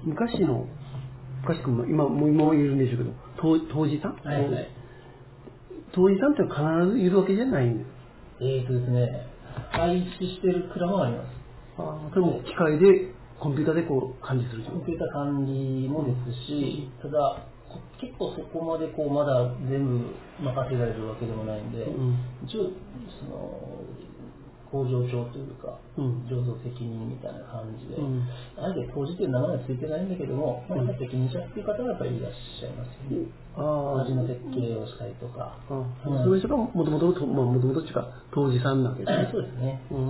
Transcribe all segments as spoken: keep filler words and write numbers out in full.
昔の、昔くんも今も今もいるんでしょうけど、当当時さん、 はいはい、 当時さんって必ずいるわけじゃないんです。 えーとですね、配置してる蔵もあります。 あ、それも機械でコンピューターでこう管理する。 コンピューター管理もですし、うん、ただ結構そこまでこうまだ全部任せられるわけでもないんで、うん、一応その工場長というか、うん、醸造責任みたいな感じで、うん、あえて当時という名前はついてないんだけども、うん、まあ、責任者っていう方はやっぱりいらっしゃいますよね。うん、味の設計をしたりとか、 うん、そういう人がもともともともと当時さんなわけですね。 そうですね。うん、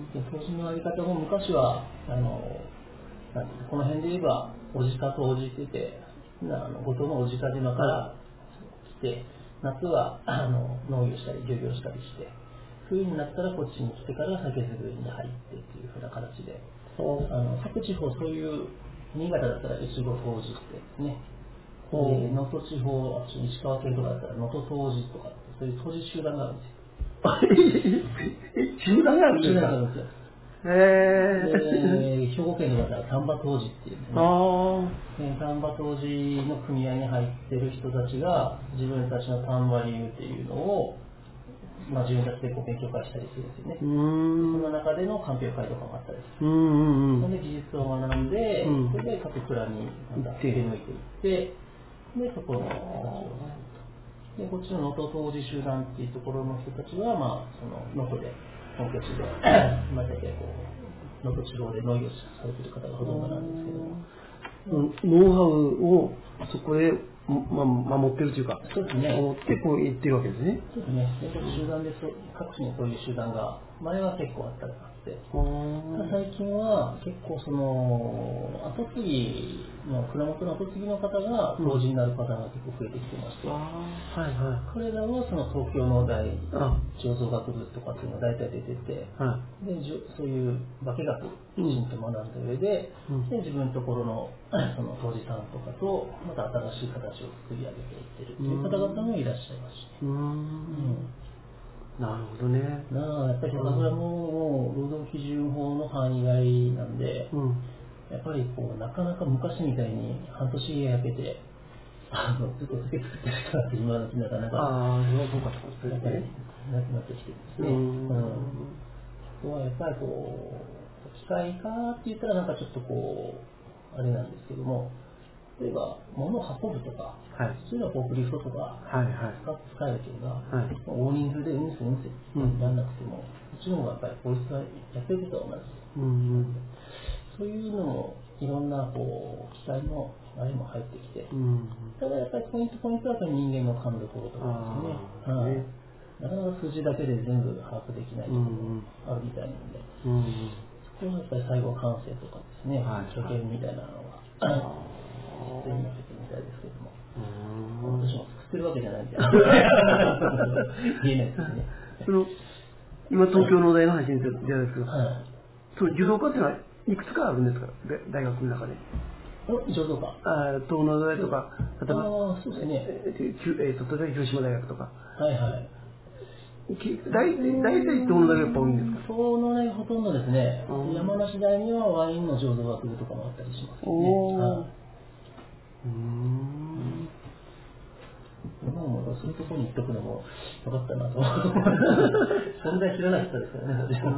で当時のやり方も昔はあのなんてこの辺で言えばおじかとおじってて、あの五島のおじか島から来て、夏はあの農業したり漁業したりして、冬になったらこっちに来てから酒造りに入ってっていうふうな形で、あの各地方そういう新潟だったら越後湯治ってですね、能登地方、あっち石川県とかだったら能登湯治とかそういう湯治集団があるんですよ。 集団があるんですか？ 集団があるんですよ。 へえ。 兵庫県の方は丹波湯治っていうですね、丹波湯治の組合に入ってる人たちが自分たちの丹波流っていうのを、まあ、自分たちでこう勉強会したりするんですよね。その中での鑑評会とかもあったりする。それで技術を学んで、うん、それで各蔵にまた出向いていって、でそこの人たちをでこっちの能登湯治集団っていうところの人たちは、まあ、その能登で本拠地でまたこう能登地方で農業されてる方がほとんどなんですけども、 ノウハウをそこで、ま、守ってるというか、 そうですね、 守ってこう言ってるわけですね。 そうですね。集団でそ各地にそういう集団が前は結構あったりあって、最近は結構その後継ぎの蔵元の後継ぎの方が杜氏になる方が結構増えてきてまして、うん、はいはい、彼らはその東京の大醸造学部とかっていうのが大体出てて、はい、でそういう化学きちんと学んだ上で、うん、で自分のところのその杜氏さんとかとまた新しい形を作り上げていってるっていう方々もいらっしゃいますし、ね、うん、うんなるほどね。 なあ、やっぱり酒蔵も労働基準法の範囲外なんで、うん、やっぱりこうなかなか昔みたいに半年家焼けてあのずっと酒作ってる人って今のうちなかなかああ、そうかそうですね。 なくなってきてですね。うん。うん、そこはやっぱりこう機械化って言ったらなんかちょっとこうあれなんですけども。例えば物を運ぶとか、はい、そういうのはフォークリフトとか使えるけど、はい、大人数でうんせうんせにならなくても、うちの方がやっぱり効率はやってることは同じです、うんうん、そういうのもいろんなこう機械のあれも入ってきて、うん、ただやっぱりポイントポイントは人間の感度とかですね、はい、なかなか数字だけで全部把握できないところもあるみたいなので、うんうん、そこはやっぱり最後感性とかですね、助言みたいなのが必要になってくるみたいですけども、私も作ってるわけじゃないみたいな言えないですね。 その今東京農大の話じゃないですけど、はい、その受動科っていうのはいくつかあるんですか、大学の中で。 醸造科。 ああ、東農大とか、例えば、 ああ、そうですね。 えー、例えば広島大学とか。 はいはい。 大体、大体東農大がやっぱ多いんですか？ 東農大ほとんどですね。山梨大にはワインの醸造学部とかもあったりしますね。おー。うーん、今もそういうところに行っとくのもよかったなと存在知らなかったですからね。 うん。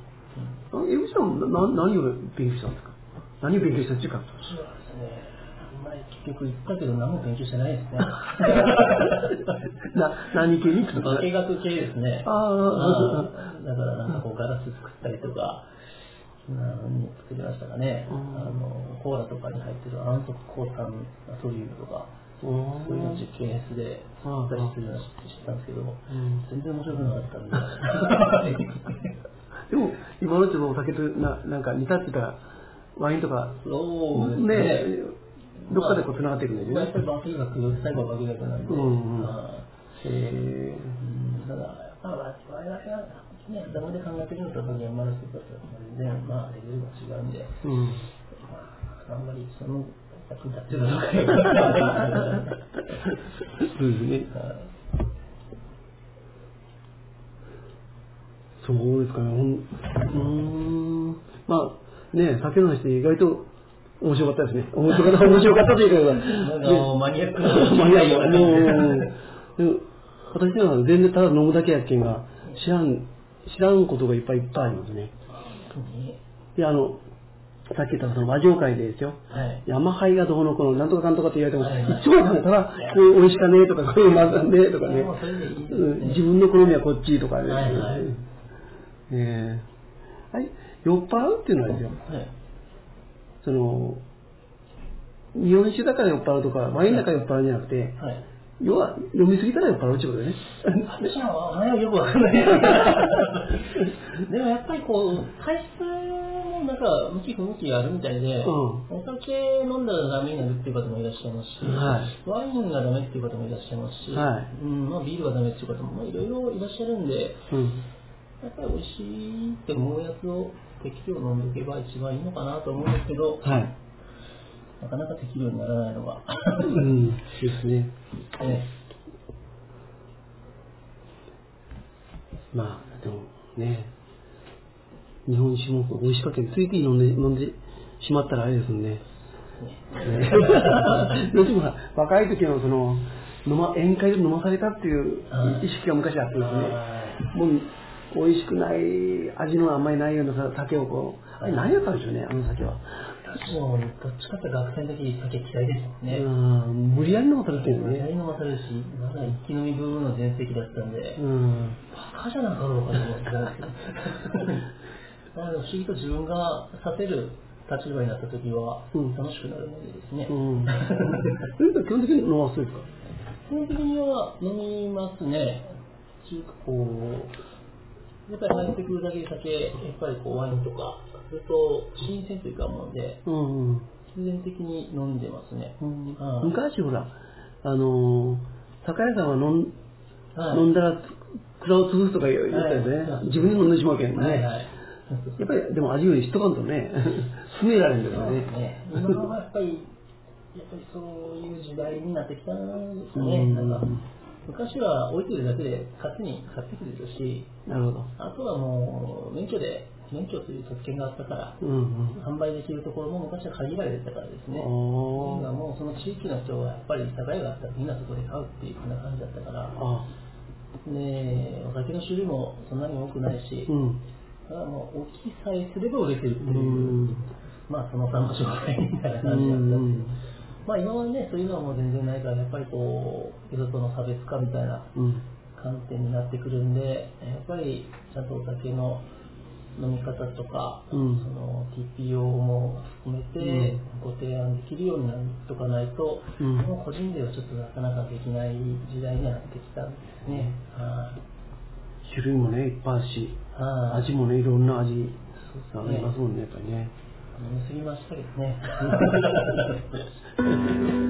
江口さんは何を勉強したんですか？何を勉強したんですか？ 私はですね、あんまり結局言ったけど何も勉強してないですね。 な何系に行くの？ 化学系ですね。ああ、だからなんかこうガラス作ったりとか。何作りましたかね、うん、あのコーラとかに入ってる暗黒抗酸ナトリウムとか、そういうのを実験室で作ったりするような知ったんですけど、うん、全然面白くなかったんででも今のうちのお酒と な, なんか似たってたワインとかそうですね、 ね、どっかでこうつながっていくんですよね。 まあ、やっぱり化学、最後は化学なんで、うんうん、あへー、ただまあ我々がね、頭で考えてるのと山の人たちは全然まあレベルが違うんで、うん、まあ、あんまりその役に立ってるのかよくわからないそうですね。そうですかね。うん、まあね、酒の話って意外と面白かったですね。面白かった、面白かったというか、 なんかマニアックなマニアックな、もう、私は全然ただ飲むだけやっけんが、知らん、知らんことがいっぱいいっぱいありますね。で、あの、さっき言ったその和上会でですよ。はい、山灰がどうのこのなんとかかんとかって言われても、はいはい、一番ただ、こう美味しかねえとか、こういうまずんねえとかね、自分の好みはこっちとかね。はいはい、えー、はい、酔っ払うっていうのはですよ。はい、その、日本酒だから酔っ払うとか、ワインだから酔っ払うんじゃなくて、はい、要は飲みすぎたら酔っ払うってことだよね。 私はあれはよくわかんない。でもやっぱりこう体質もなんか向き不向きがあるみたいで、うん、お酒飲んだらダメになるっていう方もいらっしゃいますし、はい、ワインがダメっていう方もいらっしゃいますし、はい、うんまあ、ビールがダメっていう方もいろいろいらっしゃるんで、うん、やっぱり美味しいって思うやつを適量飲んでおけば一番いいのかなと思うんですけど、はい、なかなか適量にならないのが、 うん、ですね。ね、まあでもね、日本酒も美味しかったけど、ついつい飲んで飲んでしまったらあれですもんね。ねどうしても若い時のその飲ま宴会で飲まされたっていう意識が昔あったんですね。もう美味しくない味のあんまりないような酒をこう、あれ何やったんでしょうね、あの酒は。 もうどっちかって学生の時に酒嫌いですもんね。 うん、無理やり飲まされてるよね。 無理やり飲まされるし、まだ一気飲みブームの全盛期だったんで、うん、バカじゃなかろうかと思ってたんですけど。不思議と自分がさせる立場になった時は楽しくなるのでですね。うんうん、 基本的に飲ませるんですか？ 基本的には飲みますね。中華こうやっぱり入ってくるだけ酒、やっぱりこうワインとか、それと新鮮というかもので、うんうん、必然的に飲んでますね。うんうん、昔ほら、あのー、酒屋さんは飲ん、はい、飲んだら蔵を潰すとか言ったよね、はい。自分にも飲んでしまうけんね。はいはい、やっぱりでも味よりしとかんとね、進められるんだよね。 ね今はやっぱり、やっぱりそういう時代になってきたんですね。うん、なんか昔は置いてるだけで勝手に買ってくれるし、なるほど。あとはもう免許で免許という特権があったから、うんうん、販売できるところも昔は限られてたからですね。今もうその地域の人はやっぱり酒屋があったらみんなそこで買うっていうふうな感じだったから、でお酒の種類もそんなに多くないし、うん、だからもう置きさえすれば売れてるっていう、うん、まあその他の商売みたいな感じだったんで。うんまあ、今はね、そういうのはもう全然ないから、やっぱりこう、人との差別化みたいな観点になってくるんで、やっぱりちゃんとお酒の飲み方とか、うん、その ティーピーオー も含めてご提案できるようになっとかないと、うん、もう個人ではちょっとなかなかできない時代になってきたんですね。は種類もね、いっぱいあるし、味もね、いろんな味ありますもんね、やっぱりね。 飲みすぎましたけどね。